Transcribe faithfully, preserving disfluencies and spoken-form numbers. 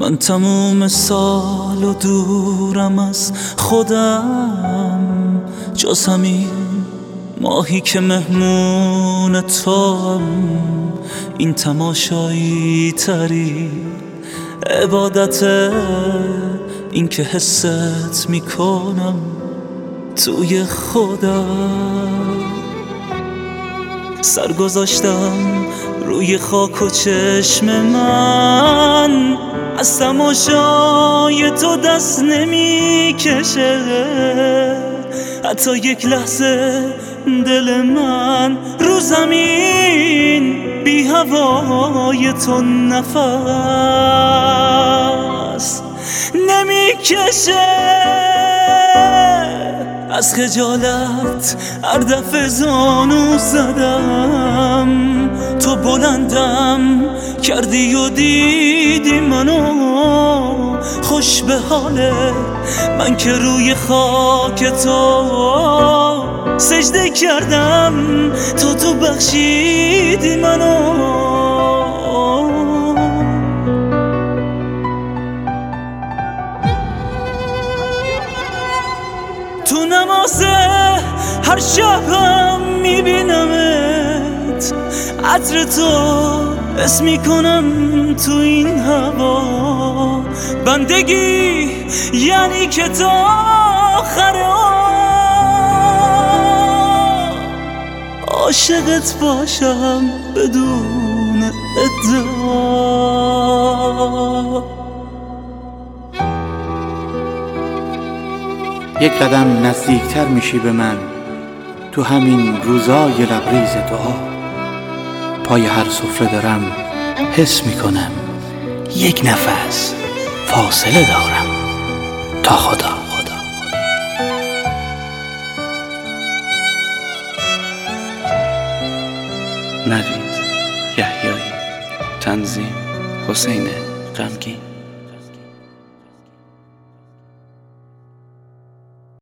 من تموم سال و دورم از خودم، جز همین ماهی که مهمون توام. این تماشایی تری عبادته، این که حست میکنم توی خودم. سر گذاشتم روی خاک و چشم من از تماشای تو دست نمی کشه. حتی یک لحظه دل من رو زمین بی هوای تو نفس نمی کشه. از خجالت هر دفعه زانو زدم، تو بلندم کردی و دیدی منو خوش به حاله. من که روی خاک تو سجده کردم، تو تو بخشیدی منو. تو نماز هر شبم میبینمت، عطر تو حس میکنم تو این هوا. بندگی یعنی که تا آخر عاشقت باشم بدون ادعا. یک قدم نزدیکتر میشی به من تو همین روزای لبریز دعا. پای هر سفره دارم حس میکنم یک نفس فاصله دارم تا خدا. خدا نوید یحیایی، تنظیم حسین غمگین.